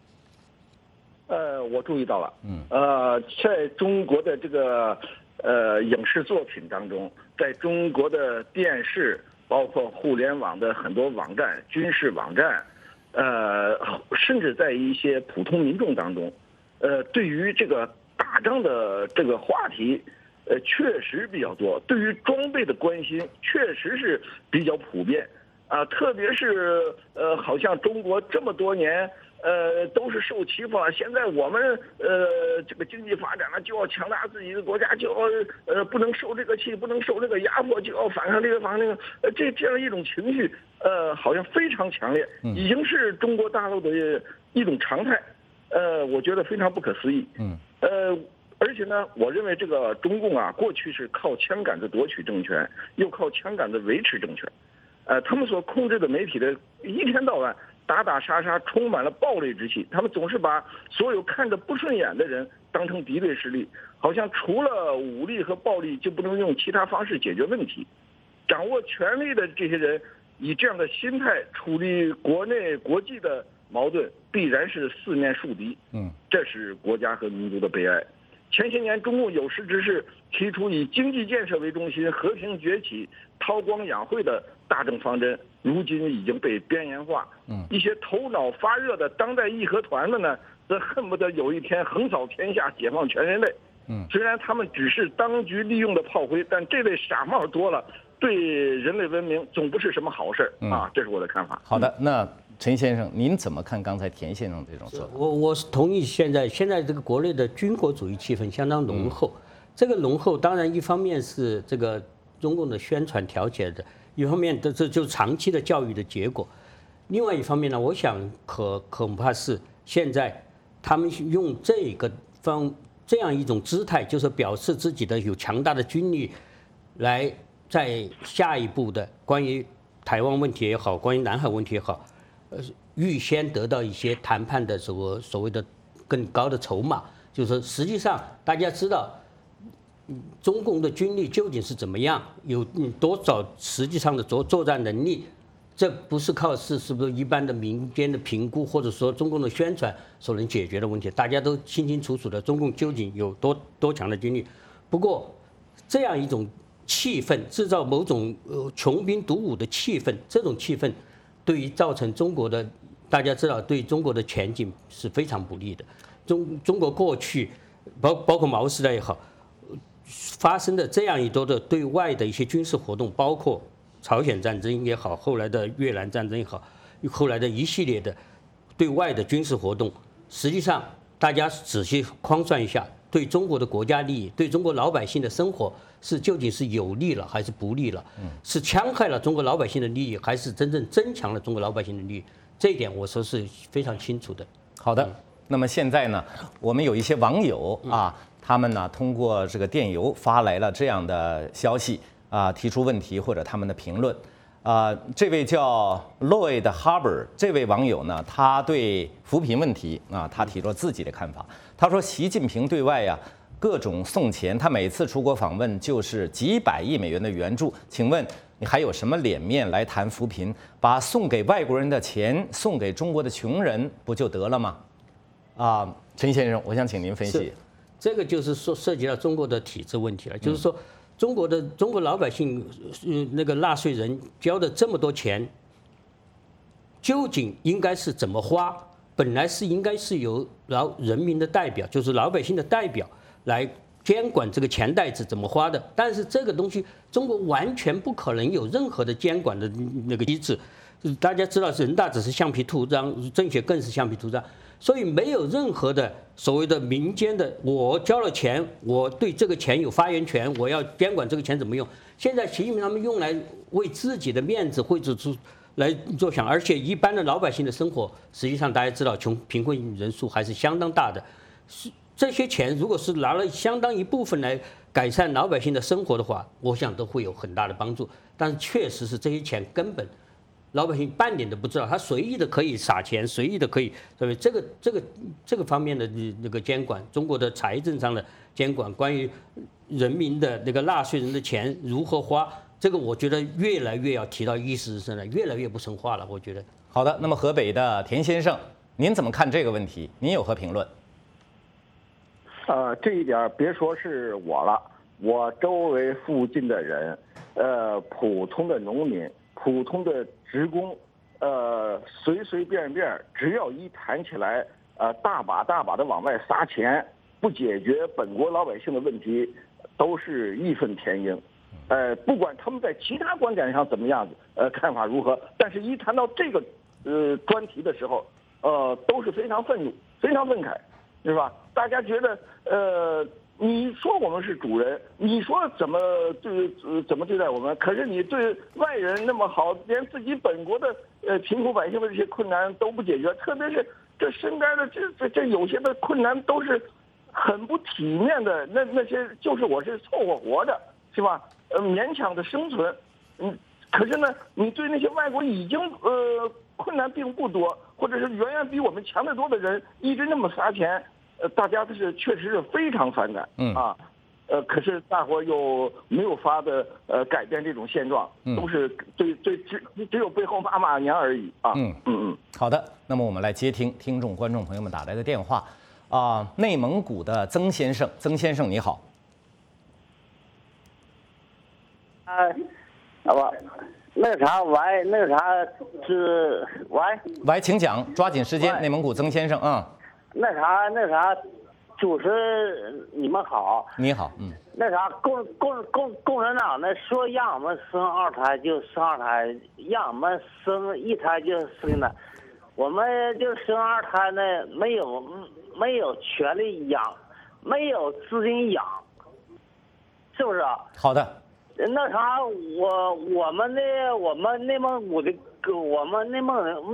Speaker 15: 我注意到了。在中国的这个影视作品当中，在中国的电视，包括互联网的很多网站、军事网站，甚至在一些普通民众当中，对于这个打仗的这个话题，确实比较多。对于装备的关心，确实是比较普遍。特别是好像中国这么多年都是受欺负了。现在我们这个经济发展了，就要强大自己的国家，就要不能受这个气，不能受这个压迫，就要反抗这个反抗那个。这样一种情绪，好像非常强烈，已经是中国大陆的一种常态。我觉得非常不可思议。而且呢，我认为这个中共啊，过去是靠枪杆子夺取政权，又靠枪杆子维持政权。他们所控制的媒体的一天到晚打打杀杀，充满了暴力之气。他们总是把所有看着不顺眼的人当成敌对势力，好像除了武力和暴力就不能用其他方式解决问题。掌握权力的这些人以这样的心态处理国内国际的矛盾，必然是四面树敌。这是国家和民族的悲哀。前些年，中共有识之士提出以经济建设为中心、和平崛起、韬光养晦的大政方针，如今已经被边缘化。一些头脑发热的当代义和团们呢，则恨不得有一天横扫天下，解放全人类。虽然他们只是当局利用的炮灰，但这类傻帽多了，对人类文明总不是什么好事啊。这是我的看法。
Speaker 1: 好的，那陈先生，您怎么看刚才田先生这种说法？
Speaker 14: 我是同意，现在这个国内的军国主义气氛相当浓厚。这个浓厚，当然一方面是这个中共的宣传调节的，一方面这就是长期的教育的结果。另外一方面呢，我想恐怕是现在他们用这样一种姿态，就是表示自己的有强大的军力，来在下一步的关于台湾问题也好，关于南海问题也好，预先得到一些谈判的所谓的更高的筹码。就是说实际上大家知道，中共的军力究竟是怎么样，有多少实际上的作战能力，这不是靠是不是一般的民间的评估，或者说中共的宣传所能解决的问题。大家都清清楚楚的，中共究竟有多强的军力。不过这样一种气氛，制造某种穷兵黩武的气氛，这种气氛对于造成中国的，大家知道对中国的前景是非常不利的。中国过去包括毛时代也好，发生的这样一多的对外的一些军事活动，包括朝鲜战争也好，后来的越南战争也好，后来的一系列的对外的军事活动，实际上大家仔细匡算一下，对中国的国家利益，对中国老百姓的生活究竟是有利了还是不利了？是戕害了中国老百姓的利益，还是真正增强了中国老百姓的利益？这一点我说是非常清楚的。
Speaker 1: 好的，那么现在呢，我们有一些网友啊，他们呢通过这个电邮发来了这样的消息啊，提出问题或者他们的评论。这位叫 Lloyd Harbour 这位网友呢，他对扶贫问题啊，他提出了自己的看法。他说，习近平对外呀各种送钱，他每次出国访问就是几百亿美元的援助。请问你还有什么脸面来谈扶贫？把送给外国人的钱送给中国的穷人不就得了吗？陈先生，我想请您分析。
Speaker 14: 这个就是说涉及到中国的体制问题了，就是说中国老百姓，那个纳税人交的这么多钱，究竟应该是怎么花？本来是应该是由人民的代表，就是老百姓的代表来监管这个钱袋子怎么花的。但是这个东西，中国完全不可能有任何的监管的那个机制。大家知道，人大只是橡皮图章，政协更是橡皮图章。所以没有任何的所谓的民间的，我交了钱，我对这个钱有发言权，我要监管这个钱怎么用。现在习近平他们用来为自己的面子或者是来做想，而且一般的老百姓的生活，实际上大家知道，贫困人数还是相当大的。这些钱如果是拿了相当一部分来改善老百姓的生活的话，我想都会有很大的帮助。但是确实是这些钱根本老百姓半点都不知道，他随意的可以撒钱，随意的可以，对不对？这个方面的那个监管，中国的财政上的监管，关于人民的那个纳税人的钱如何花，这个我觉得越来越要提到议事日程了，越来越不成化了。我觉得。
Speaker 1: 好的，那么河北的田先生，您怎么看这个问题？您有何评论？
Speaker 15: 这一点别说是我了，我周围附近的人，普通的农民。普通的职工，随便只要一谈起来，大把的往外撒钱，不解决本国老百姓的问题，都是义愤填膺。不管他们在其他观点上怎么样子，看法如何，但是一谈到这个专题的时候， 都是非常愤怒、非常愤慨，是吧？大家觉得你说我们是主人，你说怎么对待我们？可是你对外人那么好，连自己本国的贫苦百姓的这些困难都不解决，特别是这身边的这有些的困难都是很不体面的，那些就是我是凑合活着，是吧？勉强的生存，可是呢，你对那些外国已经困难并不多，或者是远远比我们强得多的人一直那么撒钱。大家都是确实是非常反感，可是大伙又没有法的改变这种现状，都是只有背后骂娘而已啊。
Speaker 1: 好的，那么我们来接听众观众朋友们打来的电话内蒙古的曾先生你好。喂，请讲，抓紧时间，内蒙古曾先生
Speaker 16: 那啥，主持你们好。
Speaker 1: 你好，
Speaker 16: 那啥，共产党呢说让我们生2胎就生2胎，让我们生1胎就生1胎，我们就生2胎呢，没有权利养，没有资金养，是不是？
Speaker 1: 好的。
Speaker 16: 那啥，我们内蒙古的，我们内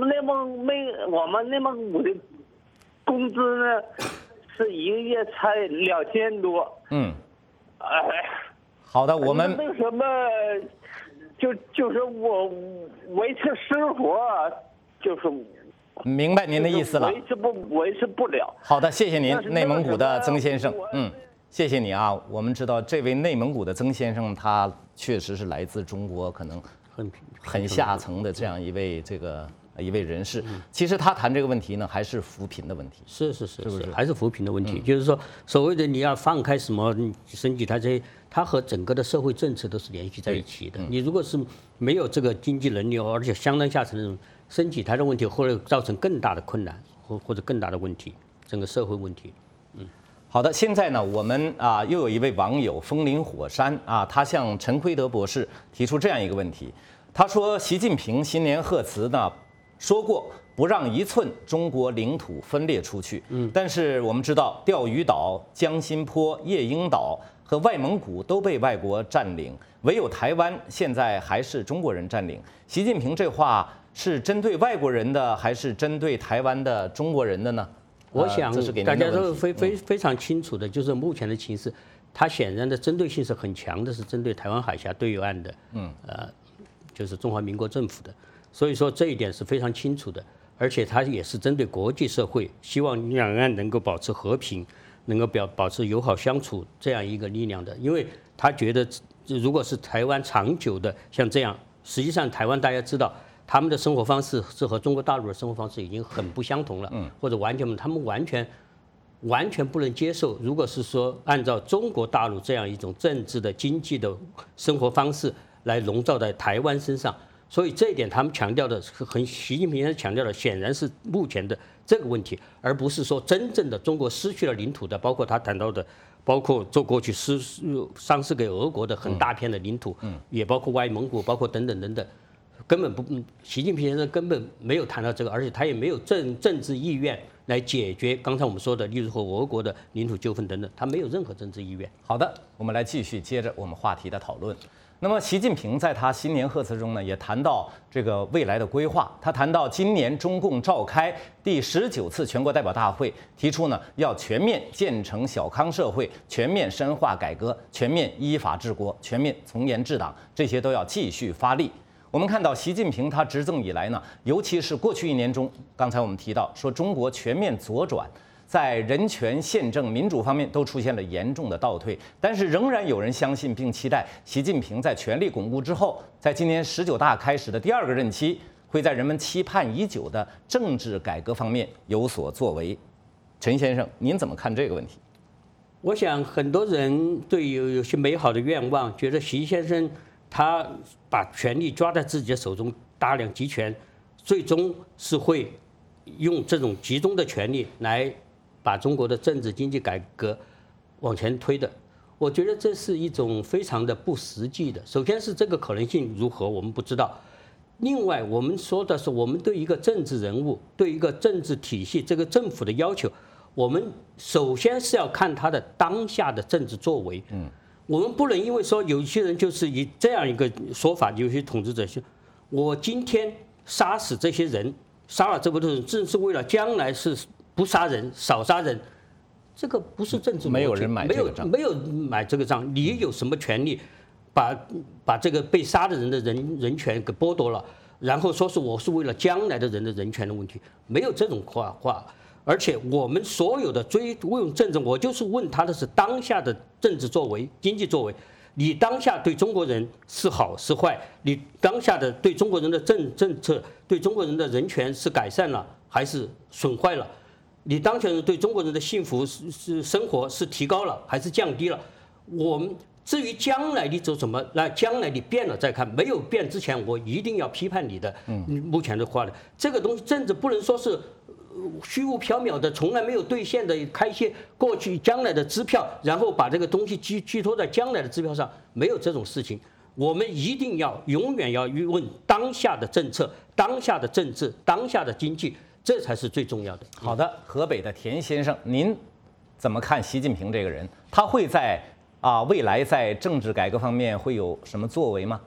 Speaker 16: 蒙古的。工资呢是一个月才2000多。
Speaker 1: 好的，我们
Speaker 16: 那什么，就是我维持生活，就是
Speaker 1: 明白您的意思了，
Speaker 16: 维持不了。
Speaker 1: 好的，谢谢您，内蒙古的曾先生。谢谢你啊。我们知道这位内蒙古的曾先生，他确实是来自中国，可能很下层的这样一位人士，其实他谈这个问题呢，还是扶贫的问题。
Speaker 14: 是，还是扶贫的问题。就是说，所谓的你要放开什么升级它这些，它和整个的社会政策都是联系在一起的。你如果是没有这个经济能力，而且相当下层的升级它的问题，会造成更大的困难或者更大的问题，整个社会问题。
Speaker 1: 好的，现在呢，我们又有一位网友风林火山他向陈奎德博士提出这样一个问题，他说习近平新年贺词呢。说过不让1寸中国领土分裂出去，但是我们知道钓鱼岛、江心坡、夜莺岛和外蒙古都被外国占领，唯有台湾现在还是中国人占领。习近平这话是针对外国人的，还是针对台湾的中国人的呢？
Speaker 14: 我想大家都非常清楚的，就是目前的情势，它显然的针对性是很强的，是针对台湾海峡对岸的，就是中华民国政府的。所以说这一点是非常清楚的，而且它也是针对国际社会，希望两岸能够保持和平，能够保持友好相处这样一个力量的。因为他觉得，如果是台湾长久的像这样，实际上台湾大家知道，他们的生活方式是和中国大陆的生活方式已经很不相同了，或者他们完全不能接受。如果是说按照中国大陆这样一种政治的、经济的生活方式来笼罩在台湾身上。所以这一点，他们强调的习近平强调的显然是目前的这个问题，而不是说真正的中国失去了领土的，包括他谈到的，包括过去丧失给俄国的很大片的领土，也包括外蒙古，包括等等，根本不，习近平先生根本没有谈到这个，而且他也没有政治意愿来解决刚才我们说的，例如和俄国的领土纠纷等等，他没有任何政治意愿。
Speaker 1: 好的，我们来继续接着我们话题的讨论。那么，习近平在他新年贺词中呢，也谈到这个未来的规划。他谈到今年中共召开第19次全国代表大会，提出呢要全面建成小康社会，全面深化改革，全面依法治国，全面从严治党，这些都要继续发力。我们看到习近平他执政以来呢，尤其是过去1年中，刚才我们提到说中国全面左转。在人权、宪政、民主方面都出现了严重的倒退，但是仍然有人相信并期待习近平在权力巩固之后，在今年19大开始的第2个任期，会在人们期盼已久的政治改革方面有所作为。陈先生，您怎么看这个问题？
Speaker 14: 我想很多人对有些美好的愿望，觉得习先生他把权力抓在自己的手中，大量集权，最终是会用这种集中的权力来把中国的政治经济改革往前推的，我觉得这是一种非常的不实际的。首先是这个可能性如何，我们不知道。 另外，我们说的是，我们对一个政治人物、对一个政治体系、这个政府的要求，我们首先是要看他的当下的政治作为。我们不能因为说有些人就是以这样一个说法，有些统治者说，我今天杀死这些人，杀了这么多人，正是为了将来是不杀人、少杀人。这个不是政治逻辑，
Speaker 1: 没有人买这个账，
Speaker 14: 没有买这个账，你有什么权利把这个被杀的人的人权给剥夺了，然后说是我是为了将来的人的人权的问题，没有这种话。而且我们所有的问政治，我就是问他的是当下的政治作为、经济作为。你当下对中国人是好是坏？你当下的对中国人的政策、对中国人的人权是改善了还是损坏了？你当前对中国人的幸福是生活是提高了还是降低了？我们至于将来你走什么，那将来你变了再看，没有变之前，我一定要批判你的目前的话的这个东西，政治不能说是虚无缥缈的，从来没有兑现的，开一些过去将来的支票，然后把这个东西寄托在将来的支票上，没有这种事情。我们一定要永远要问当下的政策、当下的政治、当下的经济。这才是最重要的。
Speaker 1: 好的，河北的田先生，您怎么看习近平这个人？他会在未来在政治改革方面会有什么作为吗？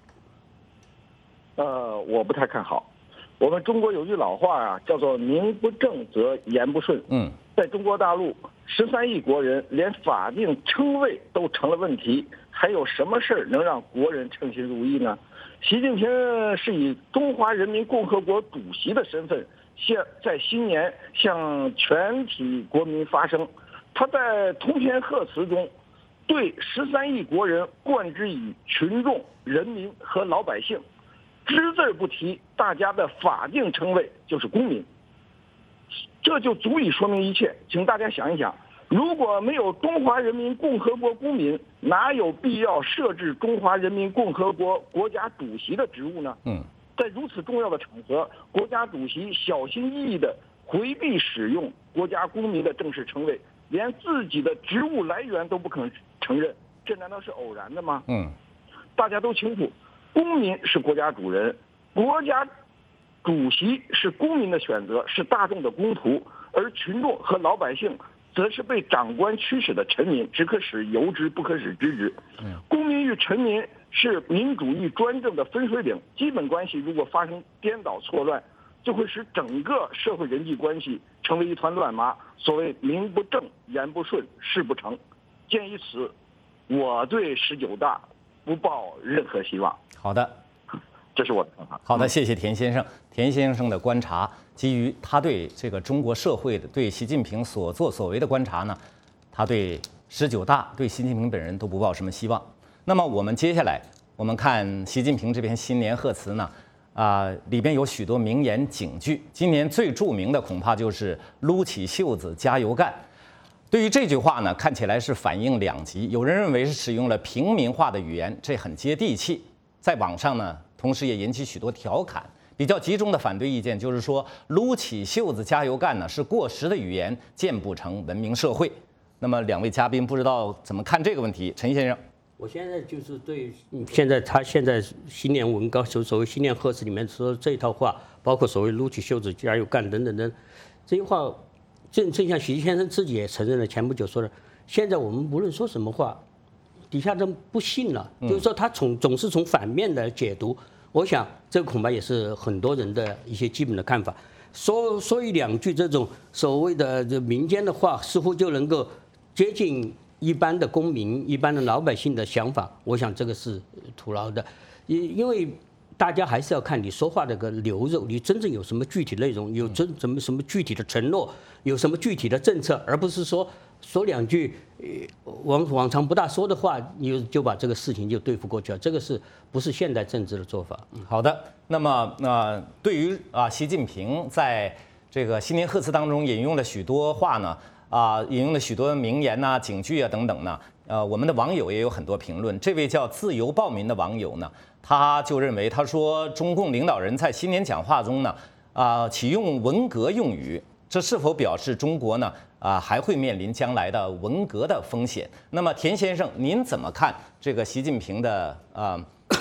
Speaker 15: 我不太看好。我们中国有句老话啊，叫做"名不正则言不顺"。在中国大陆，13亿国人连法定称谓都成了问题，还有什么事儿能让国人称心如意呢？习近平是以中华人民共和国主席的身份，在新年向全体国民发声。他在通篇贺词中，对13亿国人冠之以群众、人民和老百姓，只字不提大家的法定称谓就是公民。这就足以说明一切。请大家想一想，如果没有中华人民共和国公民，哪有必要设置中华人民共和国国家主席的职务呢？在如此重要的场合，国家主席小心翼翼地回避使用国家公民的正式称谓，连自己的职务来源都不肯承认，这难道是偶然的吗？大家都清楚，公民是国家主人，国家主席是公民的选择，是大众的公仆，而群众和老百姓则是被长官驱使的臣民，只可使由之，不可使知之。公民与臣民是民主与专政的分水岭，基本关系如果发生颠倒错乱，就会使整个社会人际关系成为一团乱麻。所谓名不正言不顺事不成，鉴于此，我对19大不抱任何希望。
Speaker 1: 好的，
Speaker 15: 这是我的看法。
Speaker 1: 好的，谢谢田先生。田先生的观察，基于他对这个中国社会的、对习近平所作所为的观察呢，他对19大、对习近平本人都不抱什么希望。那么我们接下来，我们看习近平这篇新年贺词呢，里边有许多名言警句。今年最著名的恐怕就是"撸起袖子加油干"。对于这句话呢，看起来是反应两极。有人认为是使用了平民化的语言，这很接地气。在网上呢，同时也引起许多调侃。比较集中的反对意见就是说，"撸起袖子加油干"呢是过时的语言，建不成文明社会。那么两位嘉宾不知道怎么看这个问题？陈先生。
Speaker 14: 我现在就是对他现在新年文稿所谓新年贺词里面说这套话，包括所谓"撸起袖子加油干"等等等，这些话，正像习先生自己也承认了，前不久说的，现在我们无论说什么话，底下都不信了，就是说他总是从反面来解读。我想这恐怕也是很多人的一些基本的看法。说一两句这种所谓的民间的话，似乎就能够接近一般的公民、一般的老百姓的想法，我想这个是徒劳的，因为大家还是要看你说话的个流肉，你真正有什么具体内容，有什么具体的承诺，有什么具体的政策，而不是说两句往常不大说的话，你就把这个事情就对付过去了，这个是不是现代政治的做法？
Speaker 1: 好的，那么对于习近平在这个新年贺词当中引用了许多话呢。引用了许多名言呐、警句啊等等呢。我们的网友也有很多评论。这位叫自由暴民的网友呢，他就认为，他说中共领导人在新年讲话中呢，启用文革用语，这是否表示中国呢还会面临将来的文革的风险？那么田先生，您怎么看这个习近平的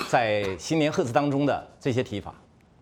Speaker 1: 在新年贺词当中的这些提法？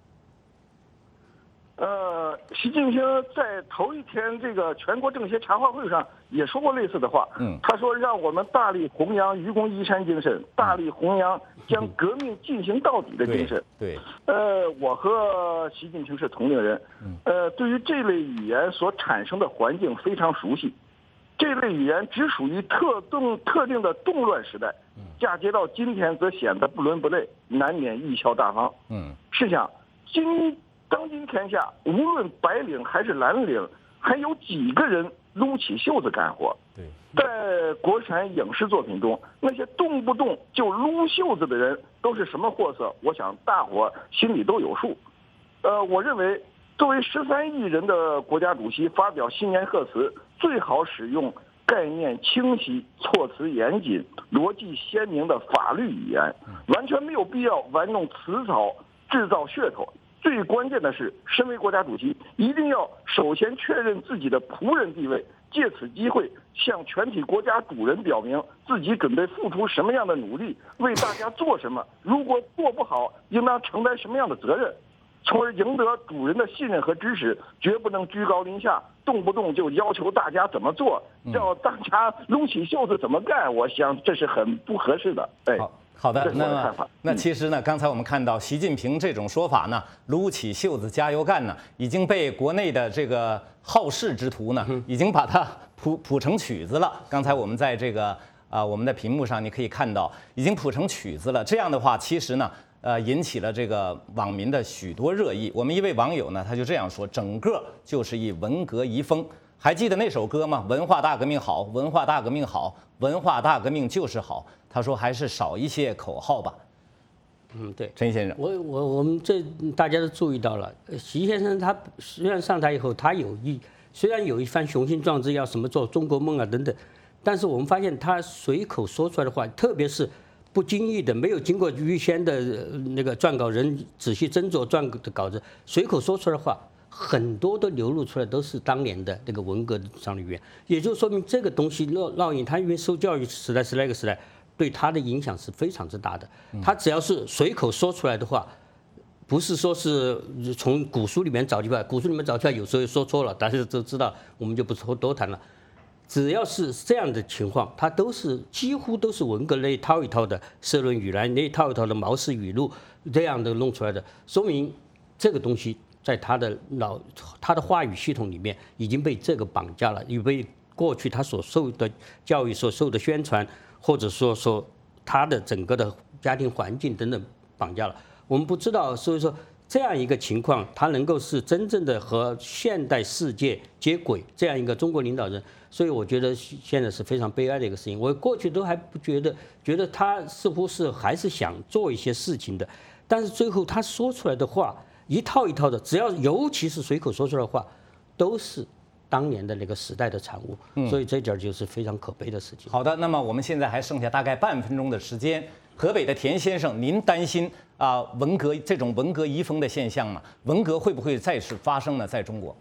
Speaker 15: 习近平在头一天这个全国政协茶话会上也说过类似的话。他说让我们大力弘扬愚公移山精神，大力弘扬将革命进行到底的精神。
Speaker 1: 对，
Speaker 15: 我和习近平是同龄人，对于这类语言所产生的环境非常熟悉。这类语言只属于特定的动乱时代，嫁接到今天则显得不伦不类，难免贻笑大方。试想，当今天下，无论白领还是蓝领，还有几个人撸起袖子干活？在国产影视作品中，那些动不动就撸袖子的人都是什么货色？我想大伙心里都有数。我认为，作为13亿人的国家主席发表新年贺词，最好使用概念清晰、措辞严谨、逻辑鲜明的法律语言，完全没有必要玩弄词藻、制造噱头。最关键的是，身为国家主席，一定要首先确认自己的仆人地位，借此机会向全体国家主人表明自己准备付出什么样的努力，为大家做什么。如果做不好，应当承担什么样的责任，从而赢得主人的信任和支持。绝不能居高临下，动不动就要求大家怎么做，叫大家撸起袖子怎么干。我想这是很不合适的。
Speaker 1: 好的，那其实呢，刚才我们看到习近平这种说法呢，撸起袖子加油干呢，已经被国内的这个好事之徒呢，已经把它谱成曲子了。刚才我们在这个我们的屏幕上你可以看到，已经谱成曲子了。这样的话，其实呢，引起了这个网民的许多热议。我们一位网友呢，他就这样说：整个就是一文革遗风。还记得那首歌吗？文化大革命好，文化大革命好，文化大革命就是好。他说还是少一些口号吧。
Speaker 14: 对，
Speaker 1: 陈先生，
Speaker 14: 我们这大家都注意到了，习先生他虽然上台以后，他虽然有一番雄心壮志，要什么做中国梦啊等等，但是我们发现他随口说出来的话，特别是不经意的，没有经过预先的那个撰稿人仔细斟酌撰的稿子，随口说出来的话，很多都流露出来都是当年的那个文革上的语言，也就说明这个东西烙印，他因为受教育时代10来个时代，对他的影响是非常之大的。他只要是随口说出来的话，不是说是从古书里面找出来，古书里面找出来有时候说错了，大家都知道，我们就不多谈了。只要是这样的情况，它几乎都是文革那一套一套的社论语言，那一套一套的毛氏语录这样的弄出来的，说明这个东西在他的话语系统里面已经被这个绑架了，也被过去他所受的教育、所受的宣传，或者说他的整个的家庭环境等等绑架了。我们不知道，所以说这样一个情况，他能够是真正的和现代世界接轨这样一个中国领导人，所以我觉得现在是非常悲哀的一个事情。我过去都还不觉得他似乎是还是想做一些事情的，但是最后他说出来的话一套一套的，只要尤其是随口说出来的话，都是当年的那个时代的产物，所以这点就是非常可悲的事情。
Speaker 1: 好的，那么我们现在还剩下大概半分钟的时间。河北的田先生，您担心这种文革遗风的现象吗？文革会不会再次发生呢？在中国？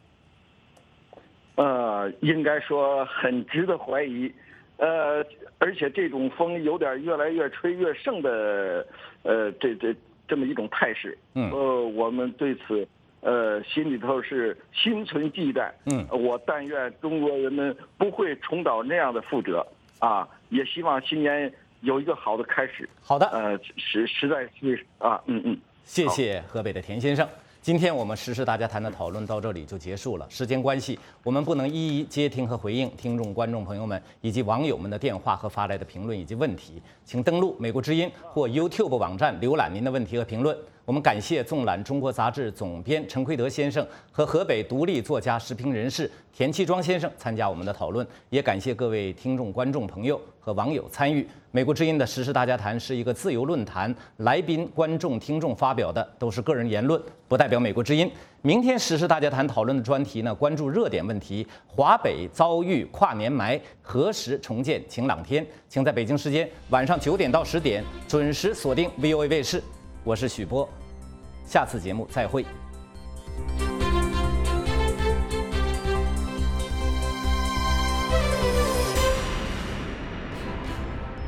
Speaker 15: 应该说很值得怀疑，而且这种风有点越来越吹越盛的，这么一种态势。我们对此心里头是心存忌惮。我但愿中国人们不会重蹈那样的覆辙啊！也希望新年有一个好的开始。
Speaker 1: 好的，
Speaker 15: 实在是
Speaker 1: 谢谢河北的田先生。今天我们时事大家谈的讨论到这里就结束了，时间关系，我们不能一一接听和回应听众、观众朋友们以及网友们的电话和发来的评论以及问题，请登录美国之音或 YouTube 网站浏览您的问题和评论。我们感谢纵览中国杂志总编陈奎德先生和河北独立作家、时评人士田七庄先生参加我们的讨论，也感谢各位听众、观众朋友和网友参与。美国之音的时事大家谈是一个自由论坛，来宾、观众、听众发表的都是个人言论，不代表美国之音。明天时事大家谈讨论的专题呢，关注热点问题：华北遭遇跨年霾，何时重见晴朗天？请在北京时间晚上9点到10点准时锁定 VOA 卫视。我是许波，下次节目再会。